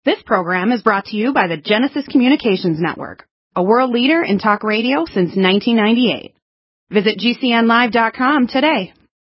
This program is brought to you by the Genesis Communications Network, a world leader in talk radio since 1998. Visit GCNlive.com today.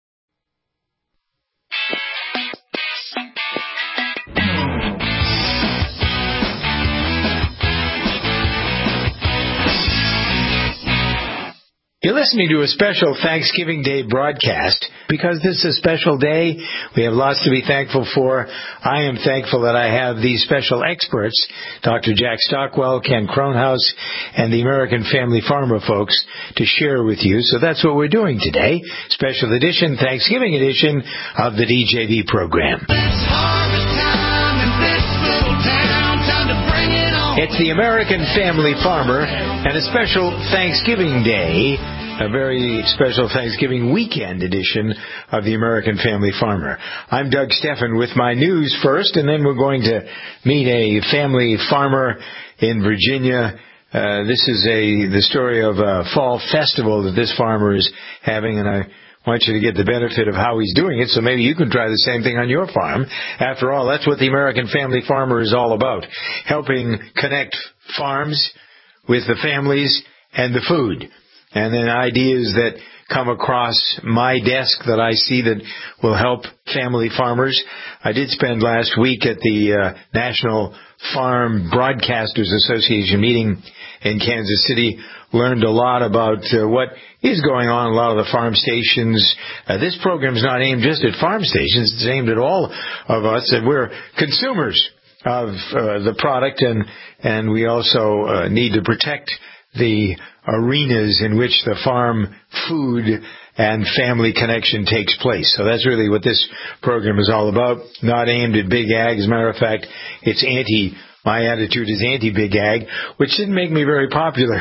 You're listening to a special Thanksgiving Day broadcast. Because this is a special day, we have lots to be thankful for. I am thankful that I have these special experts, Dr. Jack Stockwell, Ken Kronhaus, and the American Family Farmer folks, to share with you. So that's what we're doing today. Special edition, Thanksgiving edition of the DJV program. It's the American Family Farmer and a special Thanksgiving Day, a very special Thanksgiving weekend edition of the American Family Farmer. I'm Doug Steffen with my news first, and then we're going to meet a family farmer in Virginia. This is the story of a fall festival that this farmer is having, and I want you to get the benefit of how he's doing it, so maybe you can try the same thing on your farm. After all, that's what the American Family Farmer is all about, helping connect farms with the families and the food. And then ideas that come across my desk that I see that will help family farmers. I did spend last week at the National Farm Broadcasters Association meeting in Kansas City. Learned a lot about what is going on in a lot of the farm stations. This program is not aimed just at farm stations. It's aimed at all of us, and we're consumers of the product, and we also need to protect the arenas in which the farm food and family connection takes place. So that's really what this program is all about. Not aimed at big ag. As a matter of fact, my attitude is anti-big ag, which didn't make me very popular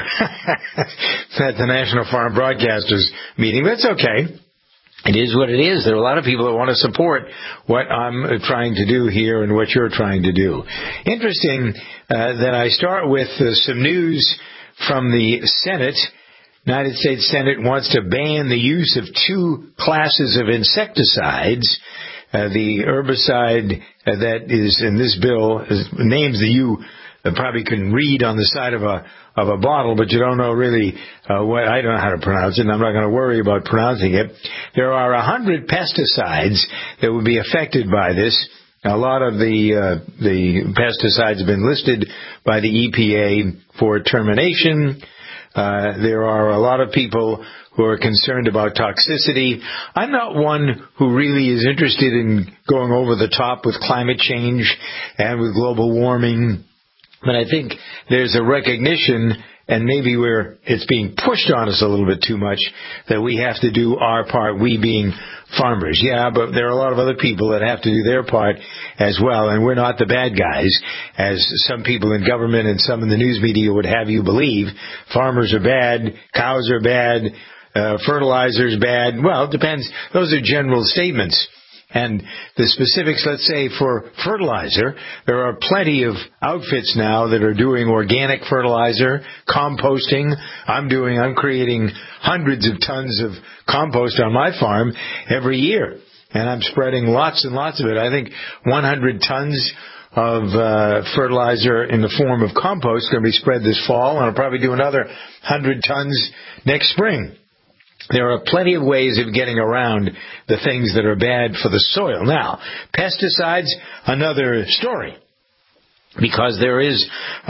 at the National Farm Broadcasters meeting. But it's okay. It is what it is. There are a lot of people that want to support what I'm trying to do here and what you're trying to do. Interesting that I start with some news from the Senate. United States Senate wants to ban the use of two classes of insecticides. The herbicide that is in this bill names that you probably can read on the side of a bottle, but you don't know really what. I don't know how to pronounce it, and I'm not going to worry about pronouncing it. There are 100 pesticides that would be affected by this. A lot of the pesticides have been listed by the EPA for termination. There are a lot of people who are concerned about toxicity. I'm not one who really is interested in going over the top with climate change and with global warming, but I think there's a recognition, and maybe it's being pushed on us a little bit too much, that we have to do our part, we being farmers. Yeah, but there are a lot of other people that have to do their part as well, and we're not the bad guys, as some people in government and some in the news media would have you believe. Farmers are bad, cows are bad, fertilizer's bad. Well, it depends. Those are general statements. And the specifics, let's say, for fertilizer, there are plenty of outfits now that are doing organic fertilizer, composting. I'm creating hundreds of tons of compost on my farm every year. And I'm spreading lots and lots of it. I think 100 tons of fertilizer in the form of compost is going to be spread this fall, and I'll probably do another 100 tons next spring. There are plenty of ways of getting around the things that are bad for the soil. Now, pesticides, another story, because there is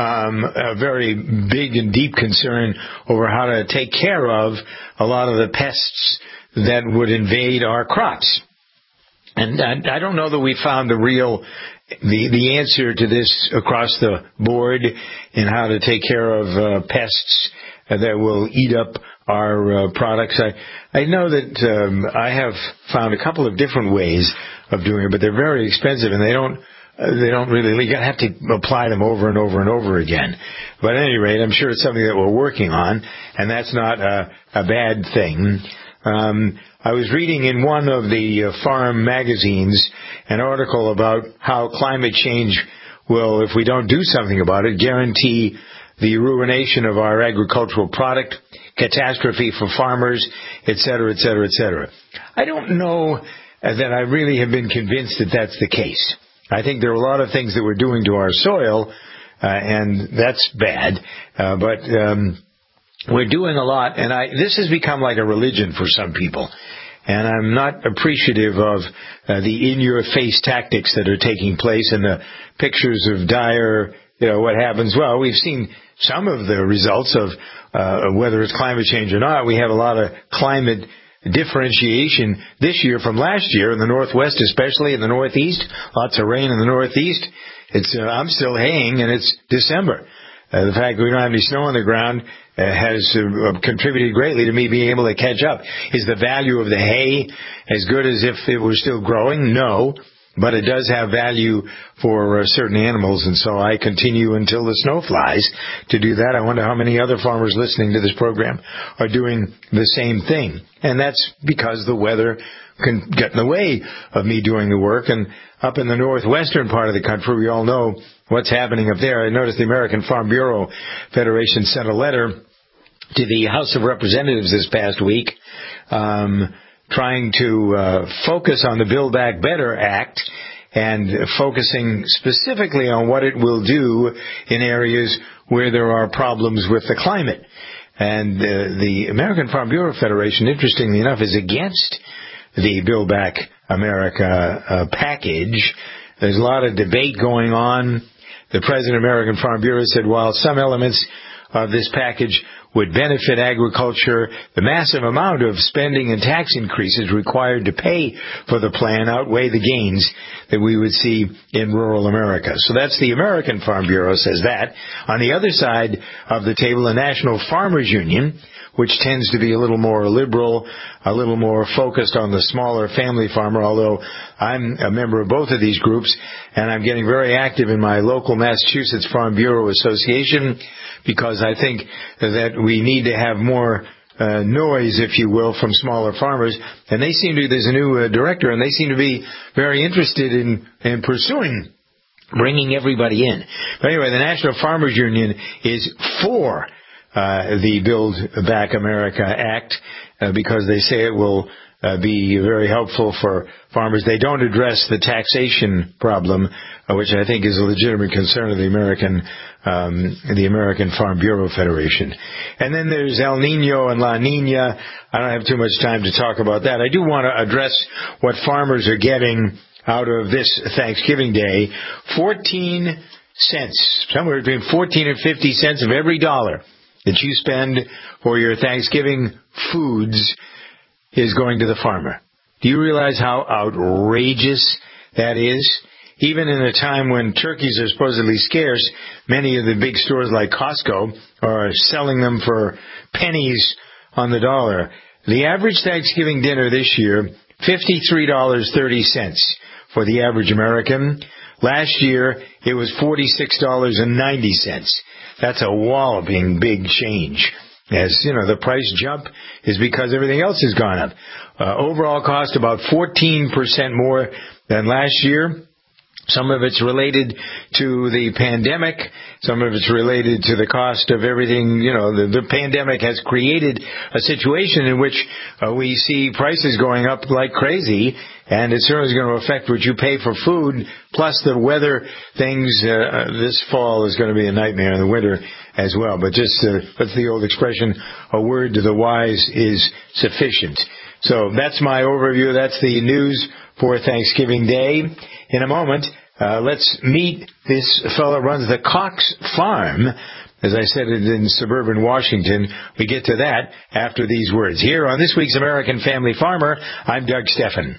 a very big and deep concern over how to take care of a lot of the pests that would invade our crops. And I don't know that we found the answer to this across the board in how to take care of pests that will eat up our products. I know that I have found a couple of different ways of doing it, but they're very expensive, and they don't really, you have to apply them over and over and over again. But at any rate, I'm sure it's something that we're working on, and that's not a bad thing. I was reading in one of the farm magazines an article about how climate change will, if we don't do something about it, guarantee the ruination of our agricultural product, catastrophe for farmers, et cetera, et cetera, et cetera. I don't know that I really have been convinced that that's the case. I think there are a lot of things that we're doing to our soil, and that's bad. But we're doing a lot, and this has become like a religion for some people. And I'm not appreciative of the in-your-face tactics that are taking place and the pictures of dire, what happens. Well, we've seen some of the results of whether it's climate change or not. We have a lot of climate differentiation this year from last year in the Northwest, especially in the Northeast. Lots of rain in the Northeast. I'm still haying, and it's December. The fact that we don't have any snow on the ground has contributed greatly to me being able to catch up. Is the value of the hay as good as if it were still growing? No. But it does have value for certain animals, and so I continue until the snow flies to do that. I wonder how many other farmers listening to this program are doing the same thing. And that's because the weather can get in the way of me doing the work. And up in the northwestern part of the country, we all know what's happening up there. I noticed the American Farm Bureau Federation sent a letter to the House of Representatives this past week trying to focus on the Build Back Better Act and focusing specifically on what it will do in areas where there are problems with the climate. And the American Farm Bureau Federation, interestingly enough, is against the Build Back America package. There's a lot of debate going on. The president of the American Farm Bureau said while some elements of this package would benefit agriculture, the massive amount of spending and tax increases required to pay for the plan outweigh the gains that we would see in rural America. So that's the American Farm Bureau says that. On the other side of the table, the National Farmers Union, which tends to be a little more liberal, a little more focused on the smaller family farmer, although I'm a member of both of these groups, and I'm getting very active in my local Massachusetts Farm Bureau Association because I think that we need to have more noise, if you will, from smaller farmers. And they seem to, there's a new director, and they seem to be very interested in pursuing bringing everybody in. But anyway, the National Farmers Union is for the Build Back America Act because they say it will be very helpful for farmers. They don't address the taxation problem, which I think is a legitimate concern of the American Farm Bureau Federation. And then there's El Nino and La Nina. I don't have too much time to talk about that. I do want to address what farmers are getting out of this Thanksgiving Day. 14 cents, somewhere between 14 and 50 cents of every dollar that you spend for your Thanksgiving foods is going to the farmer. Do you realize how outrageous that is? Even in a time when turkeys are supposedly scarce, many of the big stores like Costco are selling them for pennies on the dollar. The average Thanksgiving dinner this year, $53.30 for the average American. Last year, it was $46.90. That's a walloping big change. As you know, the price jump is because everything else has gone up. Overall cost about 14% more than last year. Some of it's related to the pandemic. Some of it's related to the cost of everything. You know, the pandemic has created a situation in which we see prices going up like crazy, and it certainly is going to affect what you pay for food. Plus the weather things, this fall is going to be a nightmare in the winter as well. But just, what's the old expression? A word to the wise is sufficient. So that's my overview. That's the news for Thanksgiving Day. In a moment, let's meet this fellow who runs the Cox Farm. As I said, in suburban Washington. We get to that after these words. Here on this week's American Family Farmer, I'm Doug Steffen.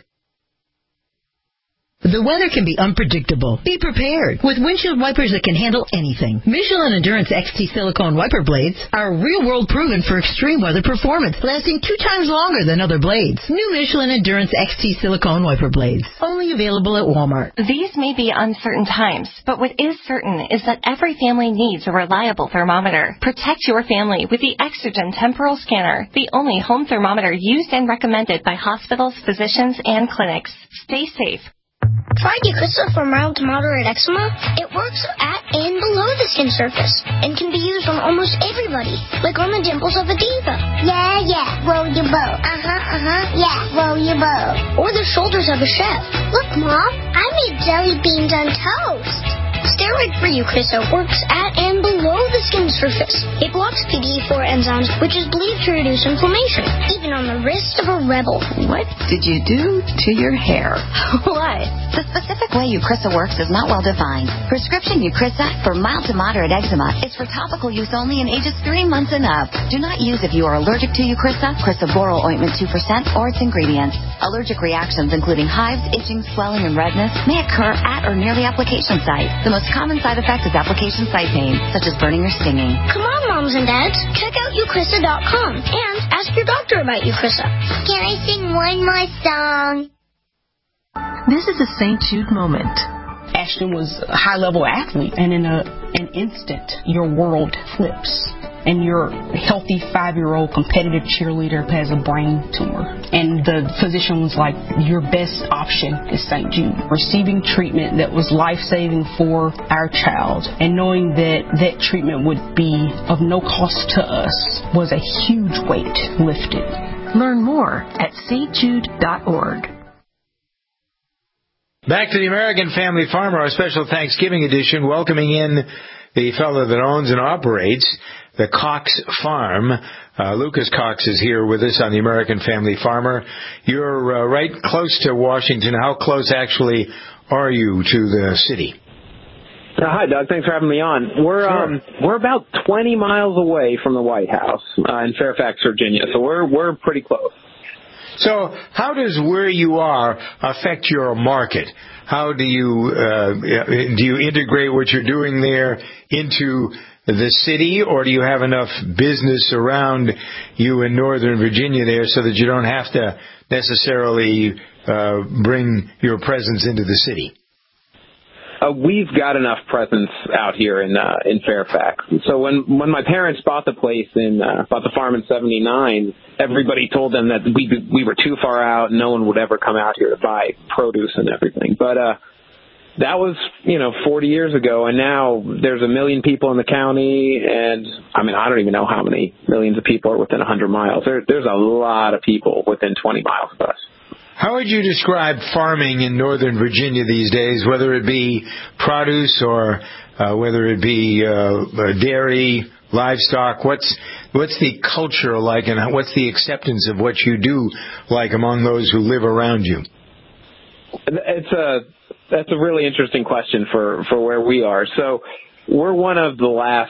The weather can be unpredictable. Be prepared with windshield wipers that can handle anything. Michelin Endurance XT silicone wiper blades are real-world proven for extreme weather performance, lasting 2 times longer than other blades. New Michelin Endurance XT silicone wiper blades, only available at Walmart. These may be uncertain times, but what is certain is that every family needs a reliable thermometer. Protect your family with the Exergen Temporal Scanner, the only home thermometer used and recommended by hospitals, physicians, and clinics. Stay safe. Try Eucrisa for mild to moderate eczema. It works at and below the skin surface and can be used on almost everybody, like on the dimples of a diva. Yeah, roll your boat. Yeah, roll your boat. Or the shoulders of a chef. Look, Mom, I made jelly beans on toast. Steroid-free Eucrisa works at and below the skin surface. It blocks PDE4 enzymes, which is believed to reduce inflammation, even on the wrist of a rebel. What did you do to your hair? What? The specific way Eucrisa works is not well defined. Prescription Eucrisa for mild to moderate eczema is for topical use only in ages 3 months and up. Do not use if you are allergic to Eucrisa, crisaborole ointment 2%, or its ingredients. Allergic reactions, including hives, itching, swelling, and redness, may occur at or near the application site. The most common side effect is application site pain, such as burning or stinging. Come on, moms and dads, check out Eucrisa.com and ask your doctor about Eucrisa. Can I sing one more song? This is a St. Jude moment. Ashton was a high-level athlete, and in an instant, your world flips. And your healthy 5-year-old competitive cheerleader has a brain tumor. And the physician was like, your best option is St. Jude. Receiving treatment that was life-saving for our child and knowing that that treatment would be of no cost to us was a huge weight lifted. Learn more at stjude.org. Back to the American Family Farmer, our special Thanksgiving edition, welcoming in the fellow that owns and operates the Cox Farm. Lucas Cox is here with us on the American Family Farmer. You're right close to Washington. How close actually are you to the city? Hi, Doug. Thanks for having me on. We're about 20 miles away from the White House in Fairfax, Virginia, so we're pretty close. So how does where you are affect your market? How do you integrate what you're doing there into the city, or do you have enough business around you in Northern Virginia there so that you don't have to necessarily bring your presence into the city? We've got enough presence out here in Fairfax. So when my parents bought the place bought the farm in '79, everybody told them that we were too far out. No one would ever come out here to buy produce and everything. But that was 40 years ago, and now there's 1 million people in the county, and I mean I don't even know how many millions of people are within 100 miles. There's a lot of people within 20 miles of us. How would you describe farming in Northern Virginia these days, whether it be produce or whether it be dairy, livestock? What's the culture like, and what's the acceptance of what you do like among those who live around you? That's a really interesting question for where we are. So we're one of the last,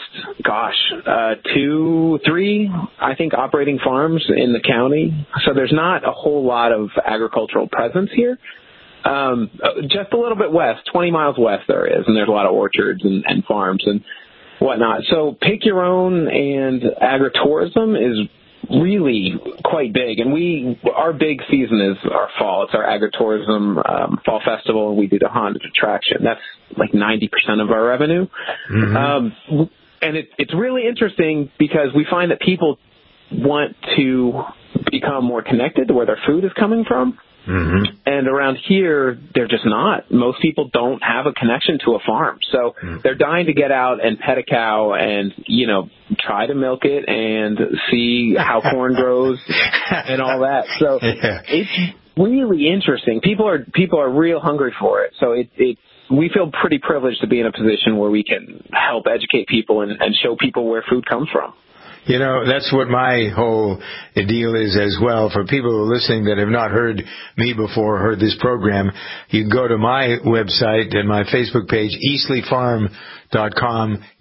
2, 3, I think, operating farms in the county. So there's not a whole lot of agricultural presence here. Just a little bit west, 20 miles west there is, and there's a lot of orchards and farms and whatnot. So pick your own and agritourism is really quite big, and our big season is our fall. It's our agritourism fall festival, and we do the haunted attraction. That's like 90% of our revenue. Mm-hmm. And it's really interesting because we find that people want to become more connected to where their food is coming from. Mm-hmm. And around here, they're just not. Most people don't have a connection to a farm. So they're dying to get out and pet a cow and, try to milk it and see how corn grows and all that. So it's really interesting. People are real hungry for it. So we feel pretty privileged to be in a position where we can help educate people and show people where food comes from. That's what my whole deal is as well. For people who are listening that have not heard me before, heard this program, you can go to my website and my Facebook page, eastleifarm.com,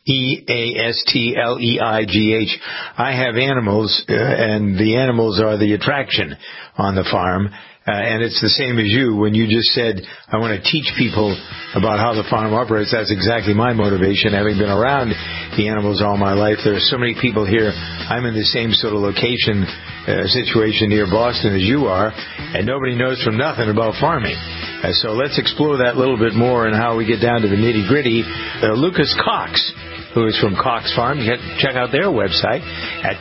EASTLEIGH. I have animals, and the animals are the attraction on the farm. And it's the same as you. When you just said, I want to teach people about how the farm operates, that's exactly my motivation. Having been around the animals all my life, there are so many people here. I'm in the same sort of location situation near Boston as you are, and nobody knows from nothing about farming. So let's explore that a little bit more and how we get down to the nitty-gritty. Lucas Cox, who is from Cox Farm, you can check out their website at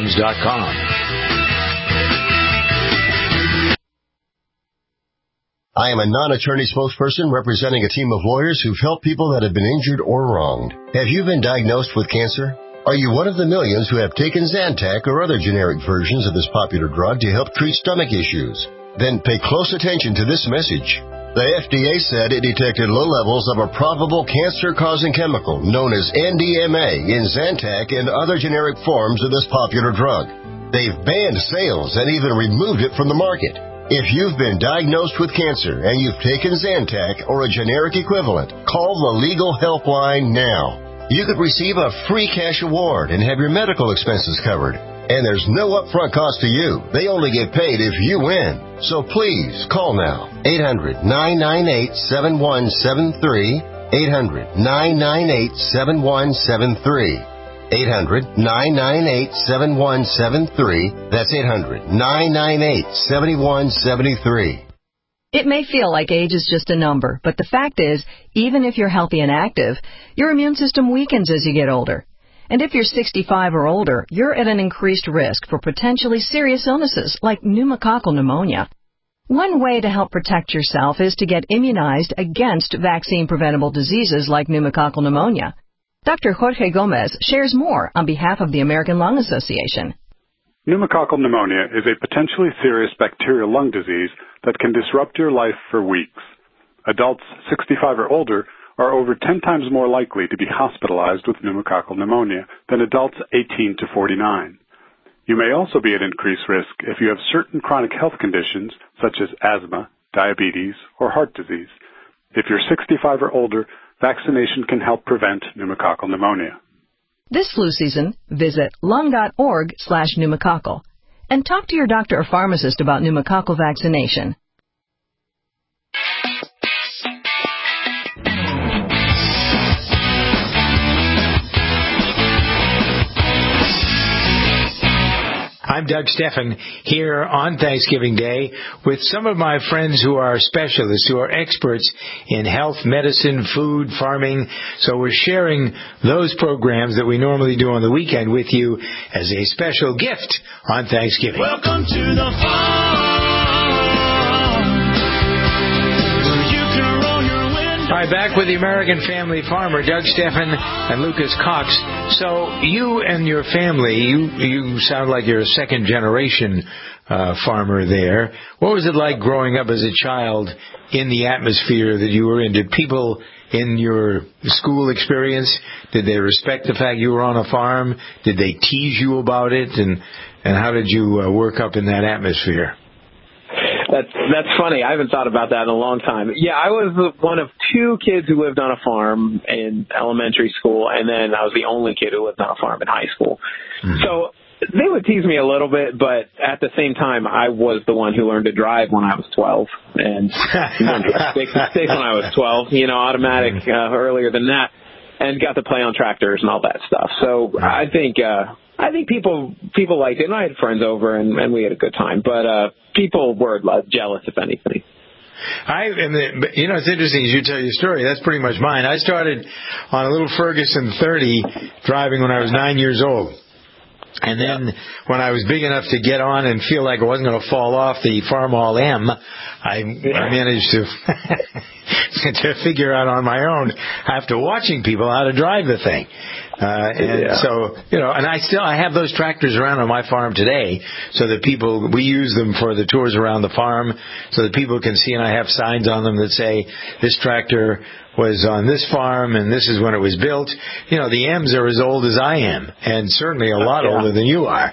coxfarms.com. I am a non-attorney spokesperson representing a team of lawyers who've helped people that have been injured or wronged. Have you been diagnosed with cancer? Are you one of the millions who have taken Zantac or other generic versions of this popular drug to help treat stomach issues? Then pay close attention to this message. The FDA said it detected low levels of a probable cancer-causing chemical known as NDMA in Zantac and other generic forms of this popular drug. They've banned sales and even removed it from the market. If you've been diagnosed with cancer and you've taken Zantac or a generic equivalent, call the Legal Helpline now. You could receive a free cash award and have your medical expenses covered. And there's no upfront cost to you. They only get paid if you win. So please, call now. 800-998-7173. 800-998-7173. 800-998-7173. That's 800-998-7173. It may feel like age is just a number, but the fact is, even if you're healthy and active, your immune system weakens as you get older. And if you're 65 or older, you're at an increased risk for potentially serious illnesses like pneumococcal pneumonia. One way to help protect yourself is to get immunized against vaccine-preventable diseases like pneumococcal pneumonia. Dr. Jorge Gomez shares more on behalf of the American Lung Association. Pneumococcal pneumonia is a potentially serious bacterial lung disease that can disrupt your life for weeks. Adults 65 or older are over 10 times more likely to be hospitalized with pneumococcal pneumonia than adults 18 to 49. You may also be at increased risk if you have certain chronic health conditions such as asthma, diabetes, or heart disease. If you're 65 or older, vaccination can help prevent pneumococcal pneumonia. This flu season, visit lung.org/pneumococcal and talk to your doctor or pharmacist about pneumococcal vaccination. I'm Doug Stephan here on Thanksgiving Day with some of my friends who are specialists, who are experts in health, medicine, food, farming. So we're sharing those programs that we normally do on the weekend with you as a special gift on Thanksgiving. Welcome to the farm. All right, back with the American Family Farmer, Doug Stephan and Lucas Cox. So you and your family, you sound like you're a second-generation farmer there. What was it like growing up as a child in the atmosphere that you were in? Did people in your school experience, did they respect the fact you were on a farm? Did they tease you about it? And how did you work up in that atmosphere? That's funny. I haven't thought about that in a long time. Yeah, I was one of two kids who lived on a farm in elementary school, and then I was the only kid who lived on a farm in high school. Mm-hmm. So they would tease me a little bit, but at the same time, I was the one who learned to drive when I was 12, and stick when I was 12, automatic earlier than that, and got to play on tractors and all that stuff. So I think people liked it, and I had friends over, and we had a good time. But people were jealous, if anything. It's interesting as you tell your story. That's pretty much mine. I started on a little Ferguson 30 driving when I was 9 years old. And then when I was big enough to get on and feel like I wasn't going to fall off the Farmall M, I managed to to figure out on my own after watching people how to drive the thing. So, and I have those tractors around on my farm today so that we use them for the tours around the farm so that people can see, and I have signs on them that say, this tractor was on this farm and this is when it was built. The M's are as old as I am, and certainly a lot older than you are.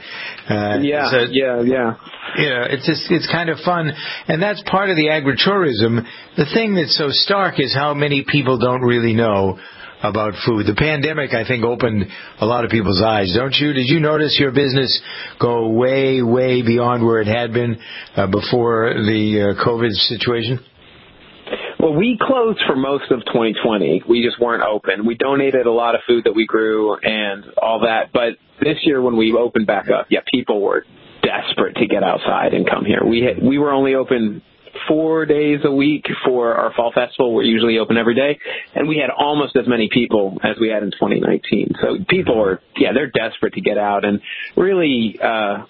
It's kind of fun, and that's part of the agritourism. The thing that's so stark is how many people don't really know about food. The pandemic, I think, opened a lot of people's eyes, don't you? Did you notice your business go way, way beyond where it had been before the COVID situation? Well, we closed for most of 2020. We just weren't open. We donated a lot of food that we grew and all that. But this year when we opened back up, people were desperate to get outside and come here. We were only open 4 days a week for our fall festival. We're usually open every day. And we had almost as many people as we had in 2019. So people they're desperate to get out. And really,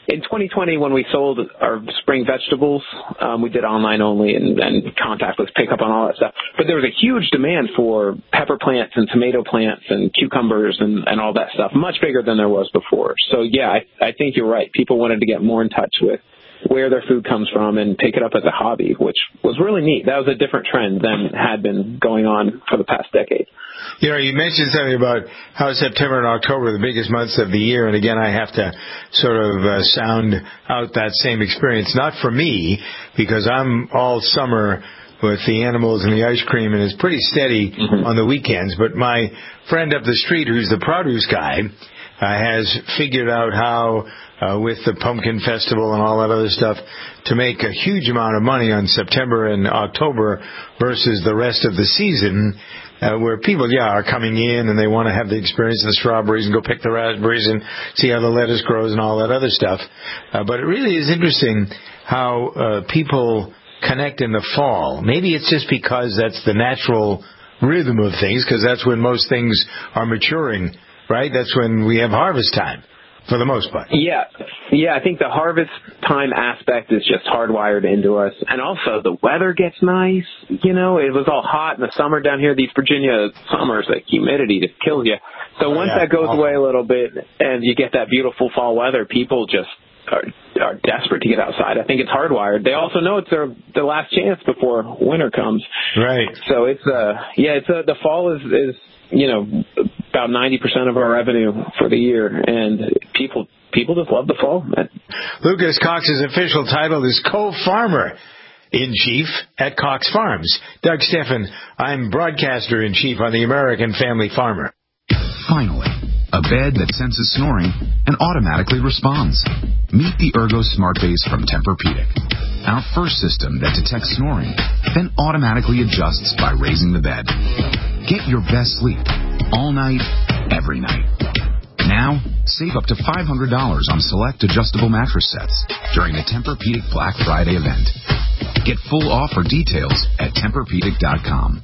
in 2020, when we sold our spring vegetables, we did online only and contactless pickup on all that stuff. But there was a huge demand for pepper plants and tomato plants and cucumbers and all that stuff, much bigger than there was before. So, yeah, I think you're right. People wanted to get more in touch with where their food comes from and pick it up as a hobby, which was really neat. That was a different trend than had been going on for the past decade. You know, you mentioned something about how September and October are the biggest months of the year, and again, I have to sort of sound out that same experience. Not for me, because I'm all summer with the animals and the ice cream, and it's pretty steady on the weekends. But my friend up the street, who's the produce guy, has figured out how, with the pumpkin festival and all that other stuff, to make a huge amount of money on September and October versus the rest of the season, where people, are coming in and they want to have the experience of the strawberries and go pick the raspberries and see how the lettuce grows and all that other stuff. But it really is interesting how people connect in the fall. Maybe it's just because that's the natural rhythm of things, because that's when most things are maturing, right? That's when we have harvest time, for the most part. Yeah, I think the harvest time aspect is just hardwired into us. And also, the weather gets nice. You know, it was all hot in the summer down here. These Virginia summers, the humidity just kills you. So once that goes away a little bit and you get that beautiful fall weather, people just are desperate to get outside. I think it's hardwired. They also know it's their last chance before winter comes. Right. So the fall is about 90% of our revenue for the year, and people just love the fall. Lucas Cox's official title is Co-Farmer-in-Chief at Cox Farms. Doug Steffen, I'm Broadcaster-in-Chief on the American Family Farmer. Finally, a bed that senses snoring and automatically responds. Meet the Ergo Smart Base from Tempur-Pedic. Our first system that detects snoring, then automatically adjusts by raising the bed. Get your best sleep all night, every night. Now, save up to $500 on select adjustable mattress sets during the Tempur-Pedic Black Friday event. Get full offer details at TempurPedic.com.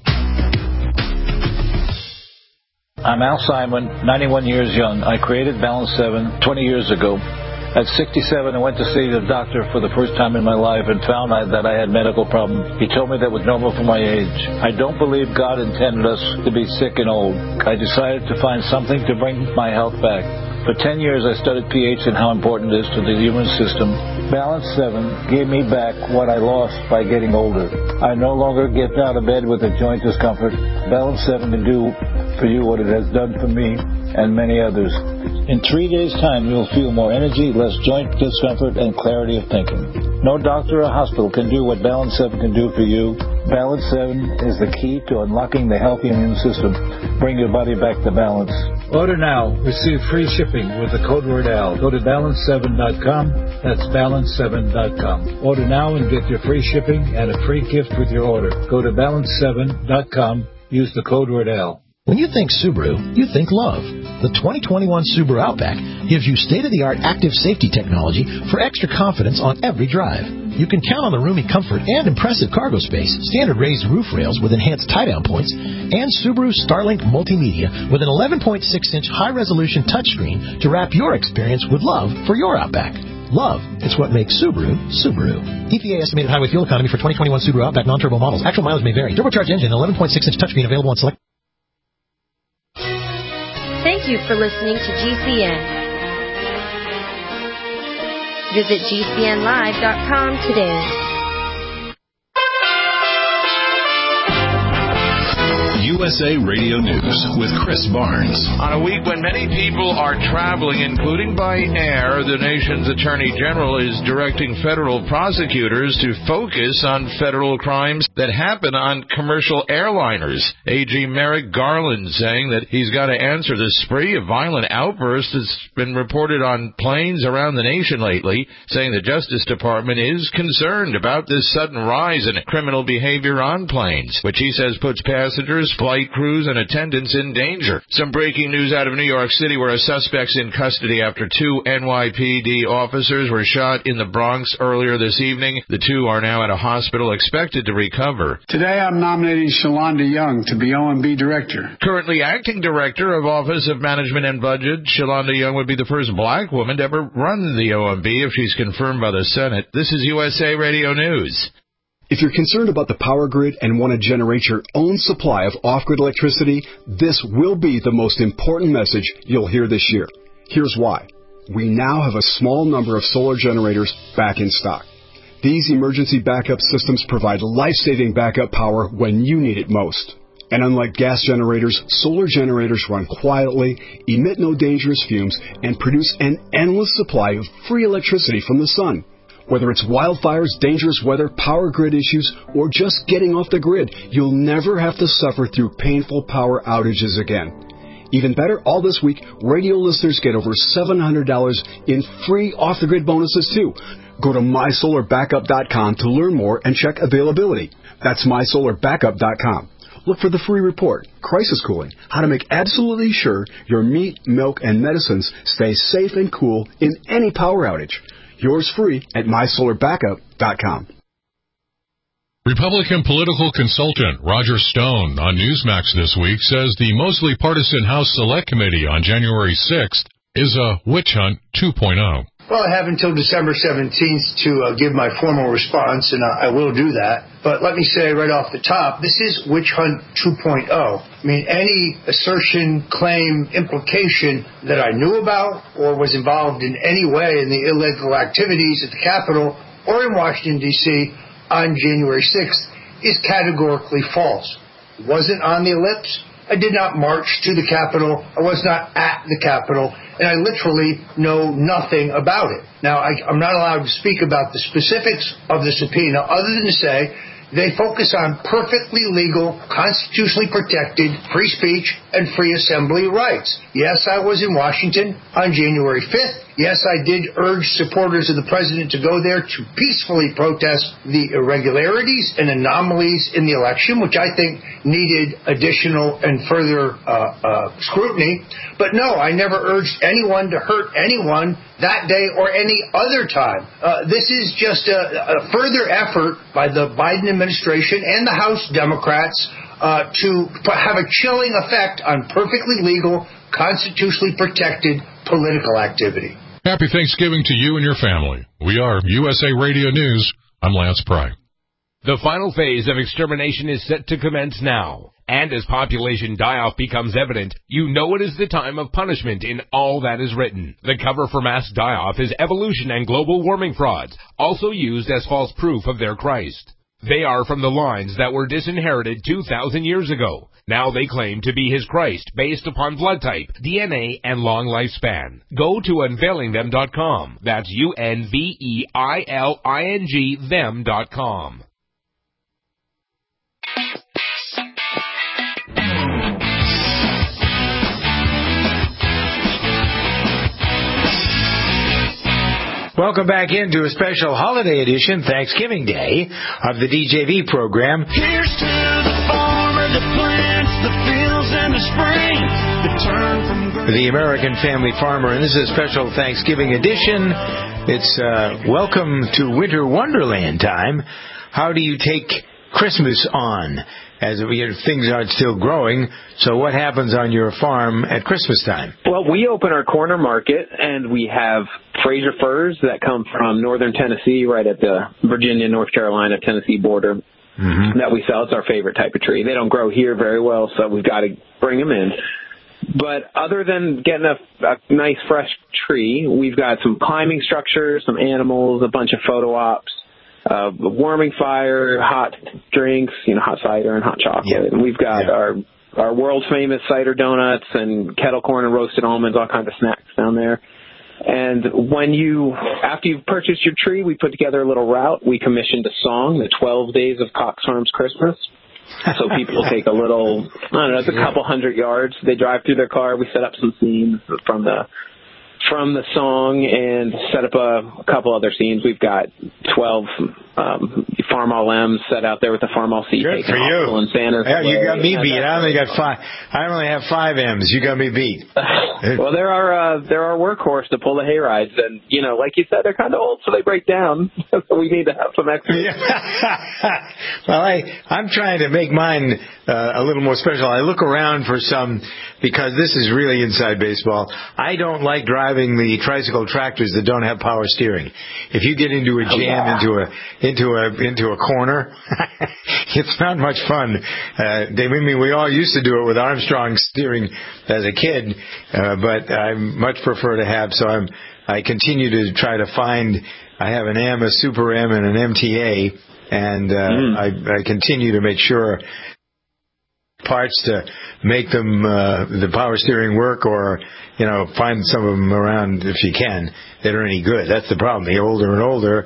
I'm Al Simon, 91 years young. I created Balance 7 20 years ago. At 67, I went to see the doctor for the first time in my life and found that I had medical problems. He told me that was normal for my age. I don't believe God intended us to be sick and old. I decided to find something to bring my health back. For 10 years, I studied pH and how important it is to the human system. Balance 7 gave me back what I lost by getting older. I no longer get out of bed with a joint discomfort. Balance 7 can do for you what it has done for me and many others. In 3 days' time, you will feel more energy, less joint discomfort, and clarity of thinking. No doctor or hospital can do what Balance 7 can do for you. Balance 7 is the key to unlocking the healthy immune system. Bring your body back to balance. Order now. Receive free shipping with the code word AL. Go to balance7.com. That's balance7.com. Order now and get your free shipping and a free gift with your order. Go to balance7.com. Use the code word AL. When you think Subaru, you think love. The 2021 Subaru Outback gives you state-of-the-art active safety technology for extra confidence on every drive. You can count on the roomy comfort and impressive cargo space, standard raised roof rails with enhanced tie-down points, and Subaru Starlink Multimedia with an 11.6-inch high-resolution touchscreen to wrap your experience with love for your Outback. Love, it's what makes Subaru, Subaru. EPA estimated highway fuel economy for 2021 Subaru Outback non-turbo models. Actual mileage may vary. Turbocharged engine, 11.6-inch touchscreen available on select. Thank you for listening to GCN. Visit GCNlive.com today. USA Radio News with Chris Barnes. On a week when many people are traveling, including by air, the nation's Attorney General is directing federal prosecutors to focus on federal crimes that happen on commercial airliners. AG Merrick Garland saying that he's got to answer the spree of violent outbursts that's been reported on planes around the nation lately, saying the Justice Department is concerned about this sudden rise in criminal behavior on planes, which he says puts passengers, flight flight crews and attendants in danger. Some breaking news out of New York City, where a suspect's in custody after 2 NYPD officers were shot in the Bronx earlier this evening. The 2 are now at a hospital, expected to recover. Today I'm nominating Shalonda Young to be OMB Director. Currently acting Director of Office of Management and Budget, Shalonda Young would be the first black woman to ever run the OMB if she's confirmed by the Senate. This is USA Radio News. If you're concerned about the power grid and want to generate your own supply of off-grid electricity, this will be the most important message you'll hear this year. Here's why. We now have a small number of solar generators back in stock. These emergency backup systems provide life-saving backup power when you need it most. And unlike gas generators, solar generators run quietly, emit no dangerous fumes, and produce an endless supply of free electricity from the sun. Whether it's wildfires, dangerous weather, power grid issues, or just getting off the grid, you'll never have to suffer through painful power outages again. Even better, all this week, radio listeners get over $700 in free off-the-grid bonuses, too. Go to mysolarbackup.com to learn more and check availability. That's mysolarbackup.com. Look for the free report, Crisis Cooling, how to make absolutely sure your meat, milk, and medicines stay safe and cool in any power outage. Yours free at mysolarbackup.com. Republican political consultant Roger Stone on Newsmax this week says the mostly partisan House Select Committee on January 6th is a witch hunt 2.0. Well, I have until December 17th to give my formal response, and I will do that. But let me say right off the top, this is Witch Hunt 2.0. I mean, any assertion, claim, implication that I knew about or was involved in any way in the illegal activities at the Capitol or in Washington, D.C. on January 6th is categorically false. It wasn't on the ellipse. I did not march to the Capitol. I was not at the Capitol. And I literally know nothing about it. Now, I'm not allowed to speak about the specifics of the subpoena other than to say they focus on perfectly legal, constitutionally protected free speech and free assembly rights. Yes, I was in Washington on January 5th. Yes, I did urge supporters of the president to go there to peacefully protest the irregularities and anomalies in the election, which I think needed additional and further scrutiny. But no, I never urged anyone to hurt anyone that day or any other time. This is just a further effort by the Biden administration and the House Democrats to have a chilling effect on perfectly legal, constitutionally protected political activity. Happy Thanksgiving to you and your family. We are USA Radio News. I'm Lance Pry. The final phase of extermination is set to commence now. And as population die-off becomes evident, you know it is the time of punishment in all that is written. The cover for mass die-off is evolution and global warming frauds, also used as false proof of their Christ. They are from the lines that were disinherited 2,000 years ago. Now they claim to be his Christ based upon blood type, DNA, and long lifespan. Go to unveilingthem.com. That's UNVEILING them.com. Welcome back into a special holiday edition, Thanksgiving Day, of the DJV program. Here's to the farmer that plants the fields in the spring, the turn from The American Family Farmer, and this is a special Thanksgiving edition. It's welcome to Winter Wonderland time. How do you take Christmas on? As things aren't still growing, so what happens on your farm at Christmas time? Well, we open our corner market, and we have Fraser firs that come from northern Tennessee, right at the Virginia, North Carolina, Tennessee border, that we sell. It's our favorite type of tree. They don't grow here very well, so we've got to bring them in. But other than getting a nice, fresh tree, we've got some climbing structures, some animals, a bunch of photo ops, warming fire, hot drinks, hot cider and hot chocolate. Yeah. And we've got our world famous cider donuts and kettle corn and roasted almonds, all kinds of snacks down there. And after you've purchased your tree, we put together a little route. We commissioned a song, the 12 Days of Cox Farms Christmas. So people take a little, it's a couple hundred yards. They drive through their car. We set up some scenes from the song and set up a couple other scenes. We've got 12 Farmall M's set out there with the Farmall C. Good for you. And Sanders. Yeah, you got me beat. I only have 5 M's. You got me beat. Well, there are workhorse to pull the hay rides, and like you said, they're kind of old, so they break down. So we need to have some extra. Yeah. Well, I'm trying to make mine a little more special. I look around for some, because this is really inside baseball. I don't like driving the tricycle tractors that don't have power steering. If you get into a jam, into a corner, it's not much fun. We all used to do it with Armstrong steering as a kid, but I much prefer to have. So I continue to try to find. I have an M, a Super M, and an MTA, and I continue to make sure parts to make them the power steering work, or find some of them around if you can that are any good. That's the problem. The older and older,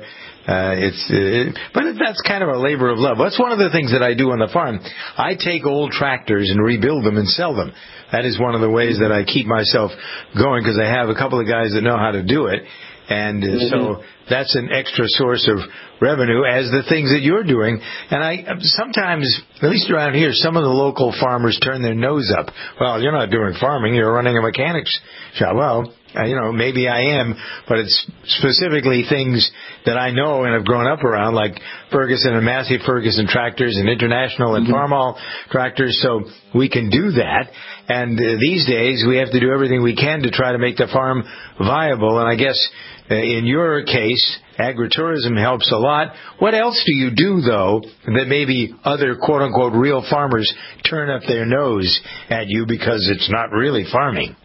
but that's kind of a labor of love. That's one of the things that I do on the farm. I take old tractors and rebuild them and sell them. That is one of the ways that I keep myself going, because I have a couple of guys that know how to do it. And so that's an extra source of revenue, as the things that you're doing. And I sometimes, at least around here, some of the local farmers turn their nose up. Well, you're not doing farming, you're running a mechanics shop. Well, maybe I am, but it's specifically things that I know and have grown up around, like Ferguson and Massey Ferguson tractors and International and Farmall tractors, so we can do that. And these days, we have to do everything we can to try to make the farm viable. And I guess in your case, agritourism helps a lot. What else do you do, though, that maybe other quote-unquote real farmers turn up their nose at you because it's not really farming?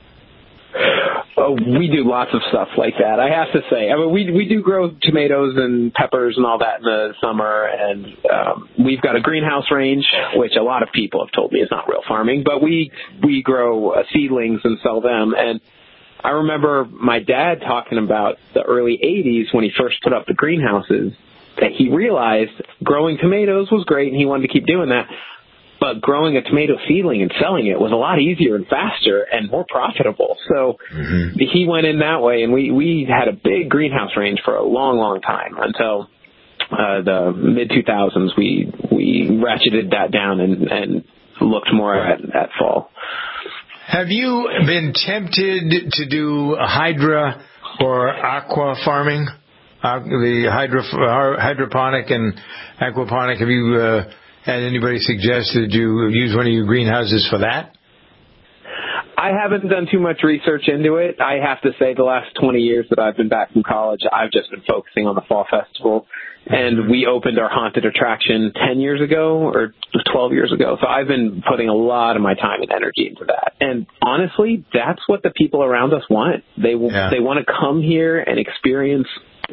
Oh, we do lots of stuff like that, I have to say. I mean, we do grow tomatoes and peppers and all that in the summer, and we've got a greenhouse range, which a lot of people have told me is not real farming, but we grow seedlings and sell them. And I remember my dad talking about the early 80s when he first put up the greenhouses, that he realized growing tomatoes was great and he wanted to keep doing that. But growing a tomato seedling and selling it was a lot easier and faster and more profitable. So he went in that way, and we had a big greenhouse range for a long, long time until the mid-2000s. We ratcheted that down and looked more at fall. Have you been tempted to do hydra or aqua farming? The hydroponic and aquaponic, have you had anybody suggested you use one of your greenhouses for that? I haven't done too much research into it. I have to say the last 20 years that I've been back from college, I've just been focusing on the Fall Festival. And we opened our haunted attraction 10 years ago or 12 years ago. So I've been putting a lot of my time and energy into that. And honestly, that's what the people around us want. They want to come here and experience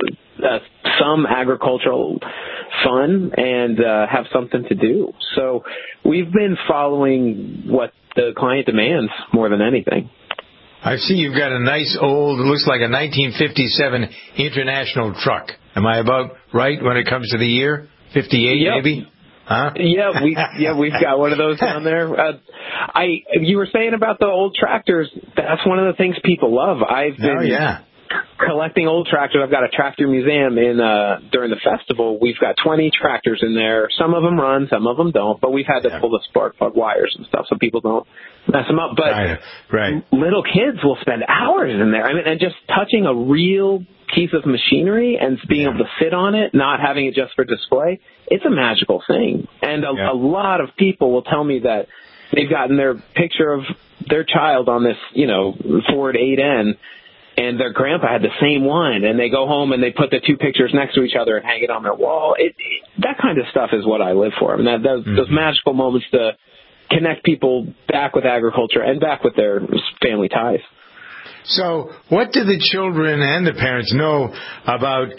some agricultural fun and have something to do. So we've been following what the client demands more than anything. I see you've got a nice old, looks like a 1957 International truck. Am I about right when it comes to the year? 58 maybe? Huh? We've got one of those down there. You were saying about the old tractors. That's one of the things people love. I've been collecting old tractors. I've got a tractor museum during the festival. We've got 20 tractors in there. Some of them run, some of them don't, but we've had to pull the spark plug wires and stuff so people don't mess them up. But little kids will spend hours in there. I mean, and just touching a real piece of machinery and being able to sit on it, not having it just for display, it's a magical thing. And a lot of people will tell me that they've gotten their picture of their child on this, Ford 8N, and their grandpa had the same one, and they go home and they put the two pictures next to each other and hang it on their wall. That kind of stuff is what I live for. I mean, those magical moments to connect people back with agriculture and back with their family ties. So what do the children and the parents know about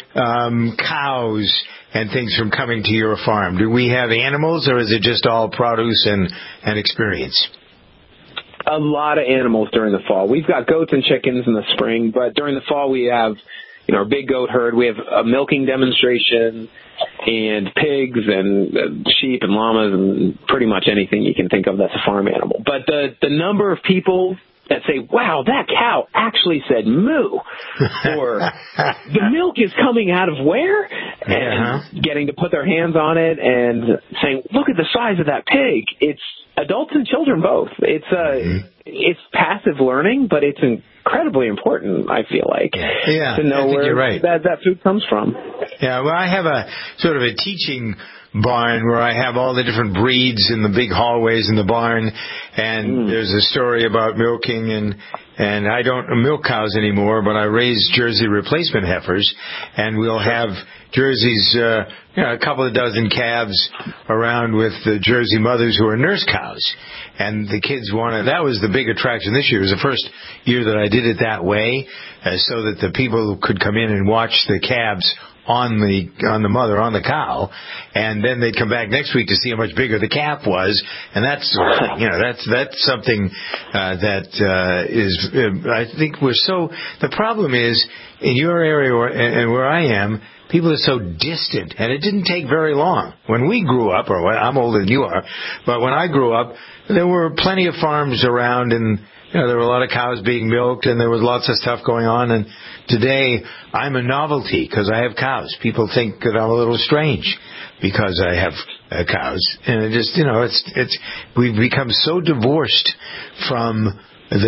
cows and things from coming to your farm? Do we have animals, or is it just all produce and experience? A lot of animals during the fall. We've got goats and chickens in the spring, but during the fall we have, our big goat herd. We have a milking demonstration and pigs and sheep and llamas and pretty much anything you can think of that's a farm animal. But the number of people that say, wow, that cow actually said moo, or the milk is coming out of where, and getting to put their hands on it and saying, look at the size of that pig. It's adults and children both. It's passive learning, but it's incredibly important, I feel like, to know where that food comes from. Yeah, well, I have a sort of a teaching barn where I have all the different breeds in the big hallways in the barn, and there's a story about milking, and I don't milk cows anymore, but I raise Jersey replacement heifers, and we'll have Jerseys, a couple of dozen calves around with the Jersey mothers who are nurse cows. And the kids that was the big attraction this year. It was the first year that I did it that way, so that the people could come in and watch the calves on the mother, on the cow, and then they'd come back next week to see how much bigger the calf was, and that's something that is. I think the problem is in your area and where I am, people are so distant, and it didn't take very long. When we grew up, or I'm older than you are, but when I grew up, there were plenty of farms around, and there were a lot of cows being milked, and there was lots of stuff going on. And today, I'm a novelty because I have cows. People think that I'm a little strange because I have cows, and it just, we've become so divorced from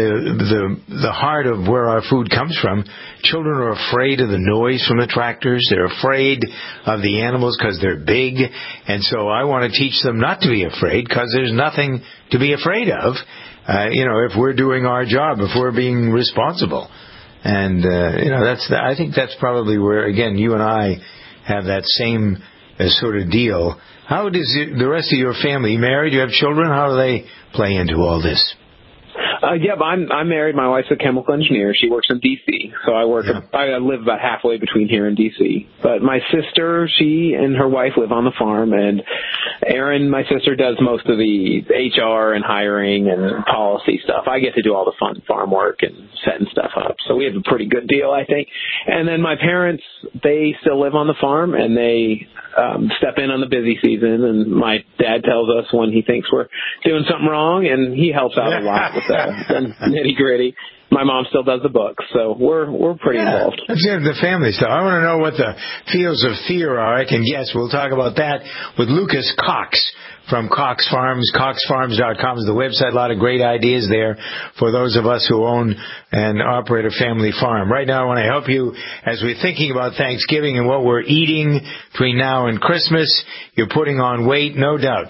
the heart of where our food comes from. Children are afraid of the noise from the tractors. They're afraid of the animals because they're big. And so I want to teach them not to be afraid, because there's nothing to be afraid of, if we're doing our job, if we're being responsible. And, I think that's probably where, again, you and I have that same sort of deal. How does the rest of your family, married? You have children? How do they play into all this? But I'm married. My wife's a chemical engineer. She works in D.C., so I live about halfway between here and D.C. But my sister, she and her wife live on the farm, and Erin, my sister, does most of the HR and hiring and policy stuff. I get to do all the fun farm work and setting stuff up. So we have a pretty good deal, I think. And then my parents, they still live on the farm, and they step in on the busy season, and my dad tells us when he thinks we're doing something wrong, and he helps out a lot with the nitty-gritty. My mom still does the books, so we're pretty involved. Let's get the family stuff. I want to know what the fields of fear are. I can guess. We'll talk about that with Lucas Cox from Cox Farms. CoxFarms.com is the website. A lot of great ideas there for those of us who own and operate a family farm. Right now, I want to help you as we're thinking about Thanksgiving and what we're eating between now and Christmas. You're putting on weight, no doubt.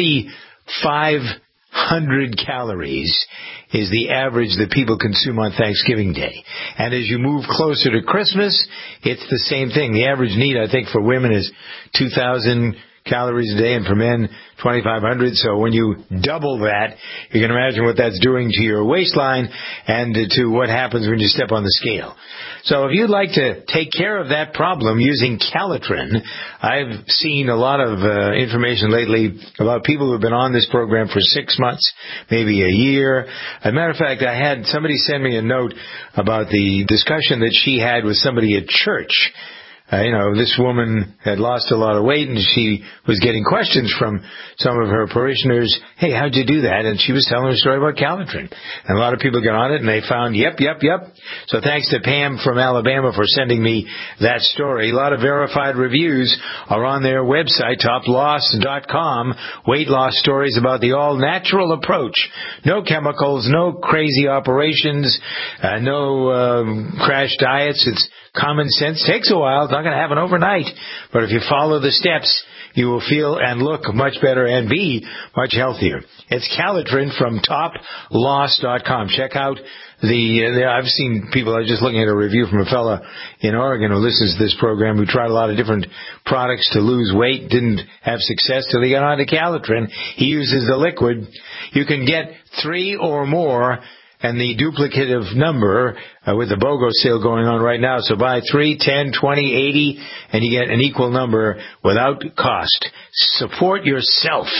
4,500 calories is the average that people consume on Thanksgiving Day. And as you move closer to Christmas, it's the same thing. The average need, I think, for women is 2,000 calories a day, and for men, 2,500. So when you double that, you can imagine what that's doing to your waistline and to what happens when you step on the scale. So if you'd like to take care of that problem using Calitrin, I've seen a lot of information lately about people who have been on this program for 6 months, maybe a year. As a matter of fact, I had somebody send me a note about the discussion that she had with somebody at church. This woman had lost a lot of weight, and she was getting questions from some of her parishioners. Hey, how'd you do that? And she was telling a story about Calitrin. And a lot of people got on it, and they found, yep. So thanks to Pam from Alabama for sending me that story. A lot of verified reviews are on their website, toploss.com. Weight loss stories about the all-natural approach. No chemicals, no crazy operations, no crash diets. It's common sense. Takes a while. It's not going to happen overnight. But if you follow the steps, you will feel and look much better and be much healthier. It's Calitrin from toploss.com. Check out I've seen people, I was just looking at a review from a fella in Oregon who listens to this program who tried a lot of different products to lose weight, didn't have success till he got on to Calitrin. He uses the liquid. You can get 3 or more, and the duplicative number with the BOGO sale going on right now. So buy 3, 10, 20, 80, and you get an equal number without cost. Support yourself.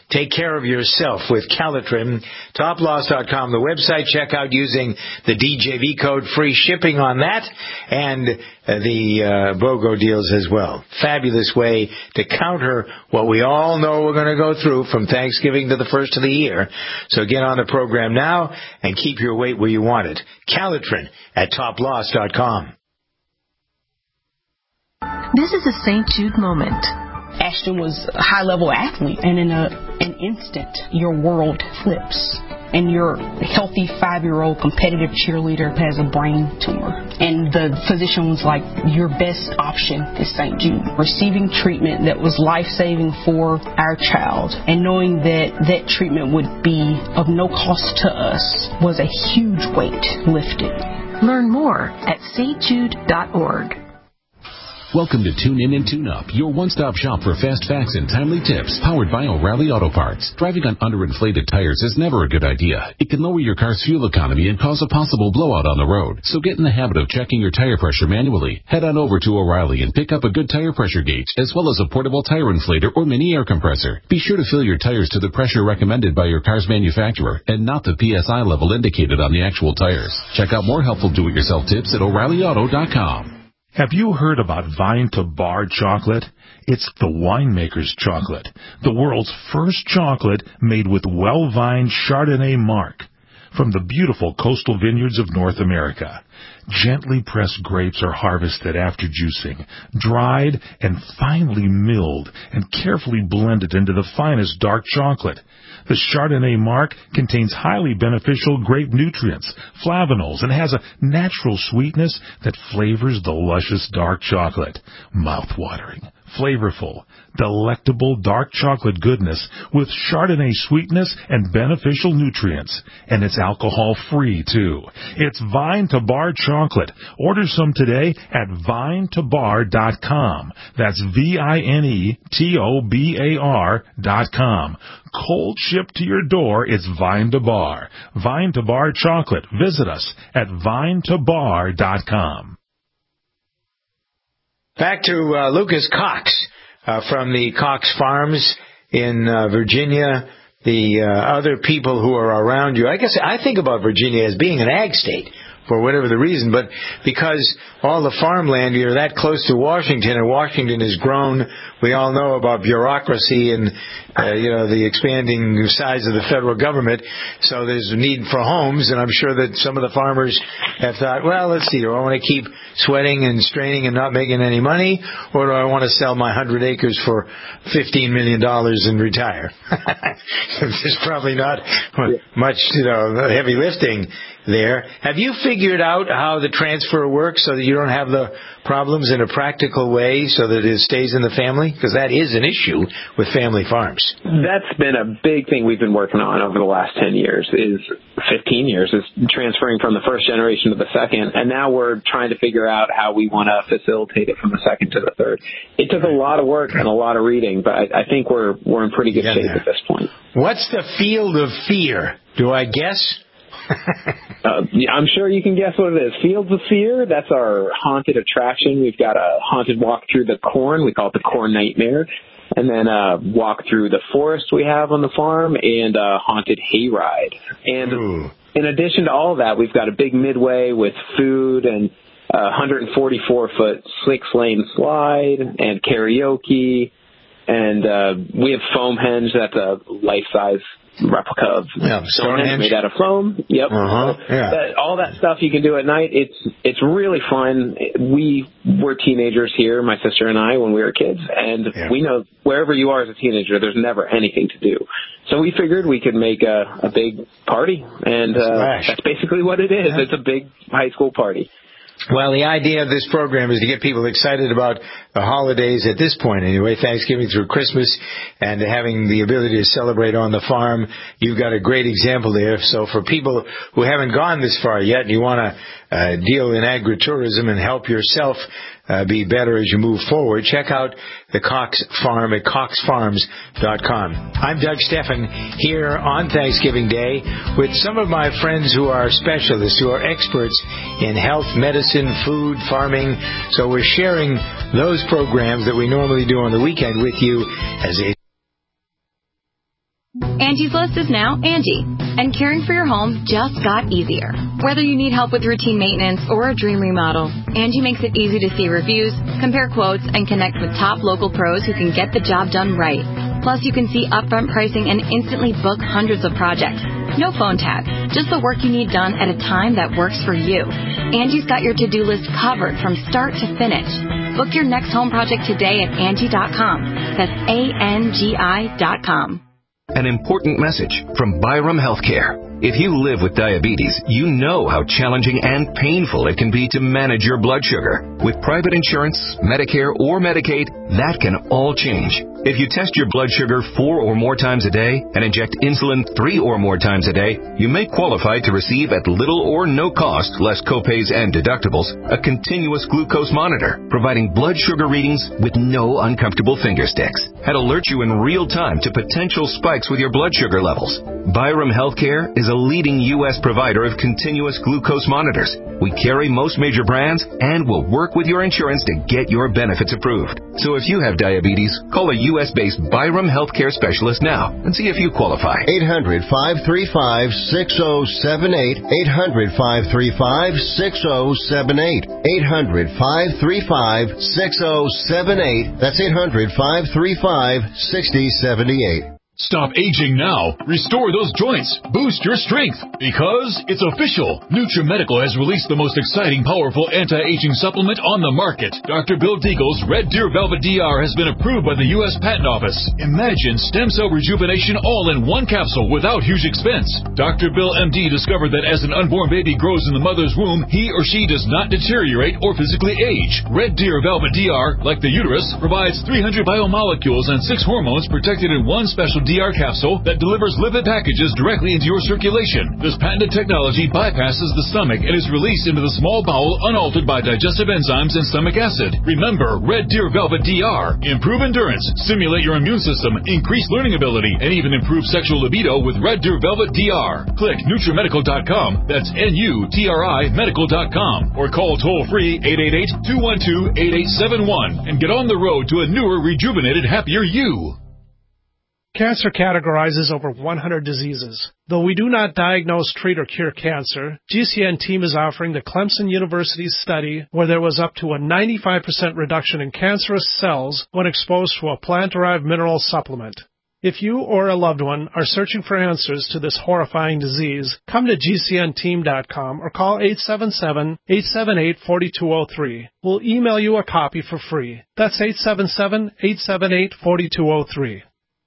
Take care of yourself with Calitrin. Toploss.com, the website. Check out using the DJV code. Free shipping on that, and the BOGO deals as well. Fabulous way to counter what we all know we're going to go through from Thanksgiving to the first of the year. So get on the program now and keep your weight where you want it. Calitrin at toploss.com. This is a St. Jude moment. Ashton was a high-level athlete, and in an instant, your world flips. And your healthy 5-year-old competitive cheerleader has a brain tumor. And the physician was like, your best option is St. Jude. Receiving treatment that was life-saving for our child, and knowing that that treatment would be of no cost to us, was a huge weight lifted. Learn more at stjude.org. Welcome to Tune In and Tune Up, your one-stop shop for fast facts and timely tips, powered by O'Reilly Auto Parts. Driving on underinflated tires is never a good idea. It can lower your car's fuel economy and cause a possible blowout on the road. So get in the habit of checking your tire pressure manually. Head on over to O'Reilly and pick up a good tire pressure gauge, as well as a portable tire inflator or mini air compressor. Be sure to fill your tires to the pressure recommended by your car's manufacturer, and not the PSI level indicated on the actual tires. Check out more helpful do-it-yourself tips at O'ReillyAuto.com. Have you heard about Vine to Bar chocolate? It's the winemaker's chocolate, the world's first chocolate made with well-vined Chardonnay marc from the beautiful coastal vineyards of North America. Gently pressed grapes are harvested after juicing, dried and finely milled and carefully blended into the finest dark chocolate. The Chardonnay marc contains highly beneficial grape nutrients, flavanols, and has a natural sweetness that flavors the luscious dark chocolate. Mouth-watering, flavorful, delectable dark chocolate goodness with Chardonnay sweetness and beneficial nutrients. And it's alcohol-free, too. It's Vine to Bar chocolate. Order some today at vinetobar.com. That's VINETOBAR.com. Cold shipped to your door, it's Vine to Bar. Vine to Bar chocolate. Visit us at vinetobar.com. Back to Lucas Cox from the Cox Farms in Virginia. The other people who are around you. I guess I think about Virginia as being an ag state for whatever the reason, but because all the farmland, you're that close to Washington, and Washington has grown. We all know about bureaucracy and, the expanding size of the federal government. So there's a need for homes, and I'm sure that some of the farmers have thought, well, let's see, do I want to keep sweating and straining and not making any money, or do I want to sell my 100 acres for $15 million and retire? There's probably not much, heavy lifting there. Have you figured out how the transfer works so that you don't have the problems in a practical way so that it stays in the family? Because that is an issue with family farms. That's been a big thing we've been working on over the last 10 years, 15 years, is transferring from the first generation to the second. And now we're trying to figure out how we want to facilitate it from the second to the third. It took a lot of work and a lot of reading, but I think we're in pretty good shape at this point. What's the field of fear? Do I guess? I'm sure you can guess what it is. Fields of Fear, that's our haunted attraction. We've got a haunted walk through the corn. We call it the Corn Nightmare. And then a walk through the forest we have on the farm, and a haunted hayride. And in addition to all of that, we've got a big midway with food and 144-foot six-lane slide and karaoke. And we have Foamhenge. That's a life-size replica of Stonehenge made out of foam. Yep. All that stuff you can do at night. It's really fun. We were teenagers here, my sister and I, when we were kids, and we know wherever you are as a teenager, there's never anything to do. So we figured we could make a big party, and that's basically what it is. It's a big high school party. Well, the idea of this program is to get people excited about the holidays at this point anyway, Thanksgiving through Christmas, and having the ability to celebrate on the farm. You've got a great example there. So for people who haven't gone this far yet and you want to deal in agritourism and help yourself be better as you move forward, check out the Cox Farm at coxfarms.com. I'm Doug Steffen here on Thanksgiving Day with some of my friends who are specialists, who are experts in health, medicine, food, farming. So we're sharing those programs that we normally do on the weekend with you as a Angie's List is now Angie, and caring for your home just got easier. Whether you need help with routine maintenance or a dream remodel, Angie makes it easy to see reviews, compare quotes, and connect with top local pros who can get the job done right. Plus, you can see upfront pricing and instantly book hundreds of projects. No phone tag, just the work you need done at a time that works for you. Angie's got your to-do list covered from start to finish. Book your next home project today at Angie.com. That's ANGI.com. An important message from Byram Healthcare. If you live with diabetes, you know how challenging and painful it can be to manage your blood sugar. With private insurance, Medicare, or Medicaid, that can all change. If you test your blood sugar 4 or more times a day and inject insulin 3 or more times a day, you may qualify to receive at little or no cost, less copays and deductibles, a continuous glucose monitor, providing blood sugar readings with no uncomfortable finger sticks, and alert you in real time to potential spikes with your blood sugar levels. Byram Healthcare is a leading U.S. provider of continuous glucose monitors. We carry most major brands and will work with your insurance to get your benefits approved. So if you have diabetes, call a U.S.-based Byram Healthcare specialist now and see if you qualify. 800-535-6078. 800-535-6078. 800-535-6078. That's 800-535-6078. Stop aging now. Restore those joints. Boost your strength. Because it's official. NutriMedical has released the most exciting, powerful anti-aging supplement on the market. Dr. Bill Deagle's Red Deer Velvet DR has been approved by the U.S. Patent Office. Imagine stem cell rejuvenation all in one capsule without huge expense. Dr. Bill MD discovered that as an unborn baby grows in the mother's womb, he or she does not deteriorate or physically age. Red Deer Velvet DR, like the uterus, provides 300 biomolecules and 6 hormones protected in one special DR capsule that delivers lipid packages directly into your circulation. This patented technology bypasses the stomach and is released into the small bowel unaltered by digestive enzymes and stomach acid. Remember, Red Deer Velvet DR. Improve endurance, stimulate your immune system, increase learning ability, and even improve sexual libido with Red Deer Velvet DR. Click NutriMedical.com, that's NUTRI Medical.com, or call toll-free 888-212-8871 and get on the road to a newer, rejuvenated, happier you. Cancer categorizes over 100 diseases. Though we do not diagnose, treat, or cure cancer, GCN team is offering the Clemson University study where there was up to a 95% reduction in cancerous cells when exposed to a plant-derived mineral supplement. If you or a loved one are searching for answers to this horrifying disease, come to GCNteam.com or call 877-878-4203. We'll email you a copy for free. That's 877-878-4203.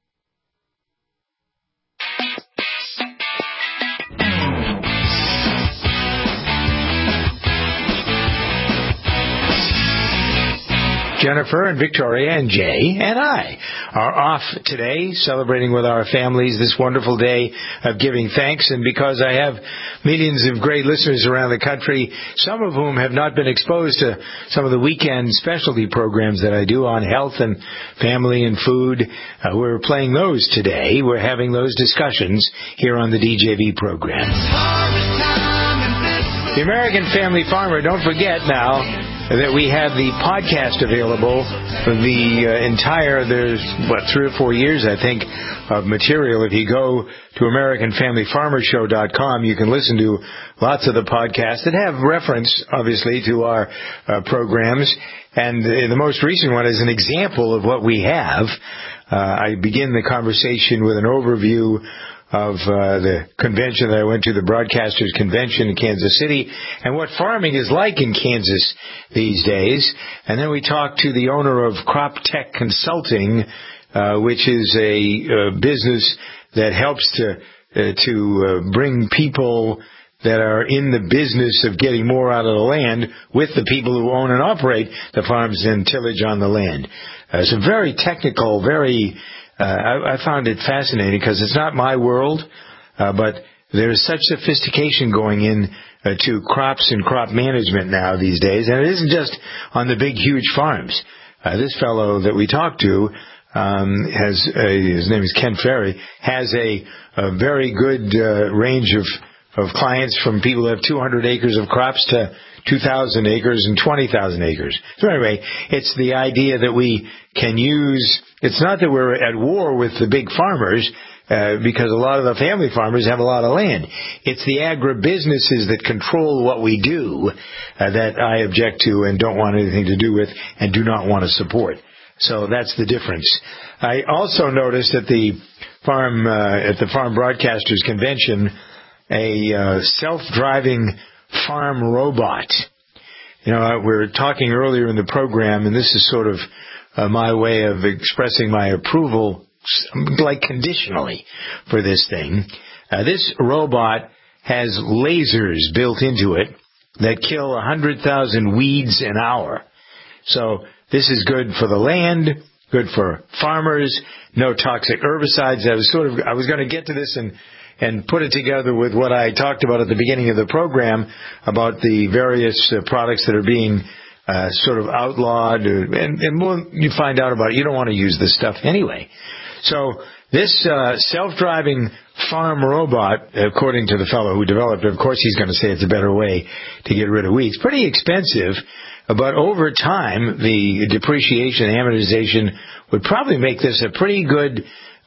Jennifer and Victoria and Jay and I are off today celebrating with our families this wonderful day of giving thanks. And because I have millions of great listeners around the country, some of whom have not been exposed to some of the weekend specialty programs that I do on health and family and food, we're playing those today. We're having those discussions here on the DJV program. The American Family Farmer, don't forget now that we have the podcast available for the there's 3 or 4 years, I think, of material. If you go to AmericanFamilyFarmerShow.com, you can listen to lots of the podcasts that have reference, obviously, to our programs. And the most recent one is an example of what we have. I begin the conversation with an overview of the convention that I went to, the Broadcasters Convention in Kansas City, and what farming is like in Kansas these days. And then we talked to the owner of Crop Tech Consulting, which is a business that helps to bring people that are in the business of getting more out of the land with the people who own and operate the farms and tillage on the land. It's a very technical, I found it fascinating because it's not my world, but there's such sophistication going in to crops and crop management now these days, and it isn't just on the big, huge farms. This fellow that we talked to his name is Ken Ferry, has a very good range of clients, from people who have 200 acres of crops to 2,000 acres and 20,000 acres. So anyway, it's the idea that we can use, it's not that we're at war with the big farmers, because a lot of the family farmers have a lot of land. It's the agribusinesses that control what we do that I object to and don't want anything to do with and do not want to support. So that's the difference. I also noticed at the Farm Broadcasters Convention a self-driving farm robot. We were talking earlier in the program, and this is sort of my way of expressing my approval, like conditionally, for this thing. This robot has lasers built into it that kill 100,000 weeds an hour. So this is good for the land, good for farmers, no toxic herbicides. I was going to get to this and put it together with what I talked about at the beginning of the program about the various products that are being sort of outlawed, and more you find out about it. You don't want to use this stuff anyway. So this self-driving farm robot, according to the fellow who developed it, of course he's going to say it's a better way to get rid of weeds. Pretty expensive, but over time, the depreciation and amortization would probably make this a pretty good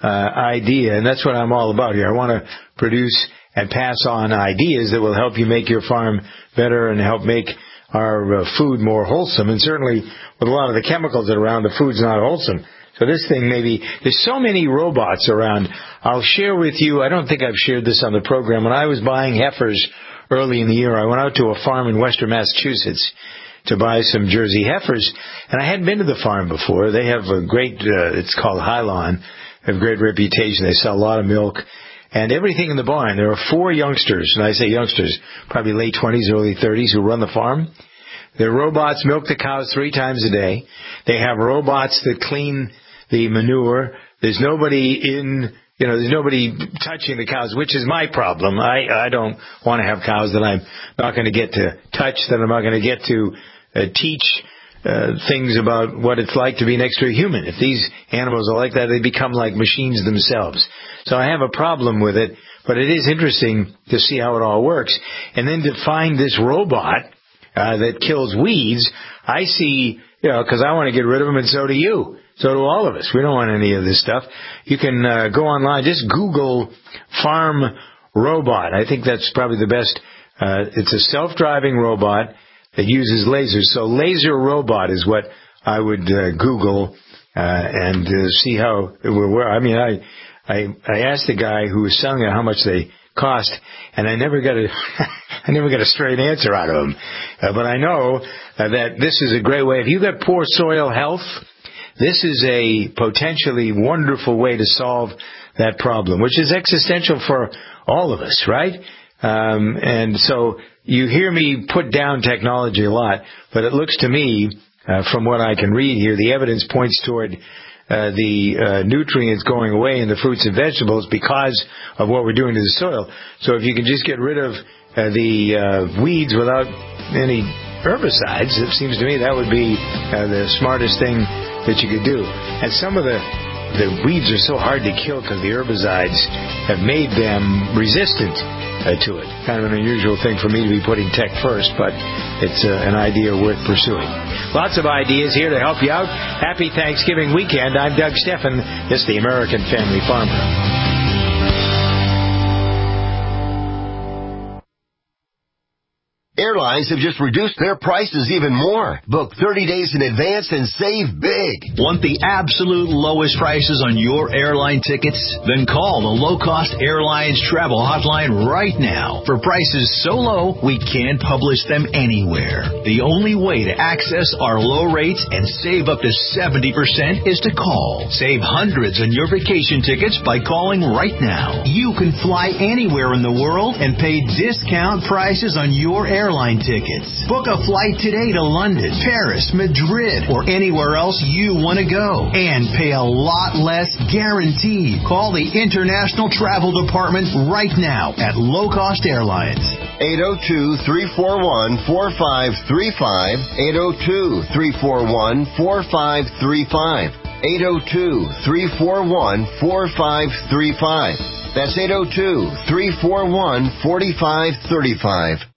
idea, and that's what I'm all about here. I want to produce and pass on ideas that will help you make your farm better and help make our food more wholesome. And certainly, with a lot of the chemicals that are around, the food's not wholesome. So this thing there's so many robots around. I'll share with you, I don't think I've shared this on the program. When I was buying heifers early in the year, I went out to a farm in western Massachusetts to buy some Jersey heifers, and I hadn't been to the farm before. They have a great, it's called Hylon. They have a great reputation. They sell a lot of milk and everything in the barn. There are 4 youngsters, and I say youngsters, probably late 20s, early 30s, who run the farm. Their robots milk the cows 3 times a day. They have robots that clean the manure. There's nobody there's nobody touching the cows, which is my problem. I don't want to have cows that I'm not going to get to touch, that I'm not going to get to teach things about what it's like to be next to a human. If these animals are like that, they become like machines themselves. So I have a problem with it, but it is interesting to see how it all works. And then to find this robot that kills weeds, I see, because I want to get rid of them, and so do you. So do all of us. We don't want any of this stuff. You can go online, just Google farm robot. I think that's probably the best. It's a self-driving robot that uses lasers. So laser robot is what I would Google and see how it will work. I mean, I asked the guy who was selling it how much they cost, and I never got a straight answer out of him. But I know that this is a great way. If you've got poor soil health, this is a potentially wonderful way to solve that problem, which is existential for all of us, right? And so you hear me put down technology a lot, but it looks to me, from what I can read here, the evidence points toward the nutrients going away in the fruits and vegetables because of what we're doing to the soil. So if you can just get rid of the weeds without any herbicides, it seems to me that would be the smartest thing that you could do. And some of the weeds are so hard to kill because the herbicides have made them resistant to it. Kind of an unusual thing for me to be putting tech first, but it's an idea worth pursuing. Lots of ideas here to help you out. Happy Thanksgiving weekend. I'm Doug Steffen. This is the American Family Farmer. Airlines have just reduced their prices even more. Book 30 days in advance and save big. Want the absolute lowest prices on your airline tickets? Then call the Low Cost Airlines Travel Hotline right now. For prices so low, we can't publish them anywhere. The only way to access our low rates and save up to 70% is to call. Save hundreds on your vacation tickets by calling right now. You can fly anywhere in the world and pay discount prices on your airline tickets. Book a flight today to London, Paris, Madrid, or anywhere else you want to go. And pay a lot less guaranteed. Call the International Travel Department right now at Low Cost Airlines. 802-341-4535. 802-341-4535. 802-341-4535. That's 802-341-4535.